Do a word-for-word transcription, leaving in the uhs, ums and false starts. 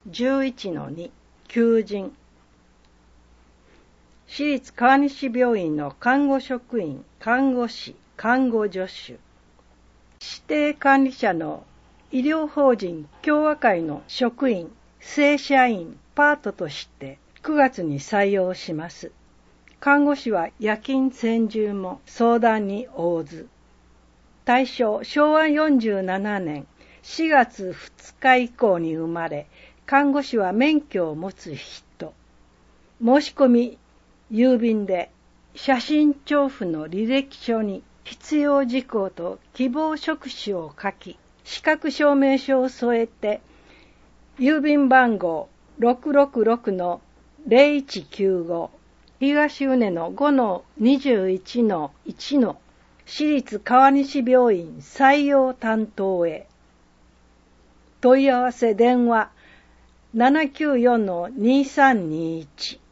じゅういちのに 求人。私立川西病院の看護職員、看護師、看護助手、指定管理者の医療法人協和会の職員、正社員、パートとしてくがつに採用します。看護師は夜勤専従も相談に応ず。対象、しょうわよんじゅうななねんしがつふつか以降に生まれ、看護師は免許を持つ人。申し込み、郵便で写真調布の履歴書に必要事項と希望職種を書き、資格証明書を添えて、郵便番号 ろくろくろくのゼロいちきゅうご 東宇根の ごのにじゅういちのいち の私立川西病院採用担当へ。問い合わせ電話 ななきゅうよんのにさんにいち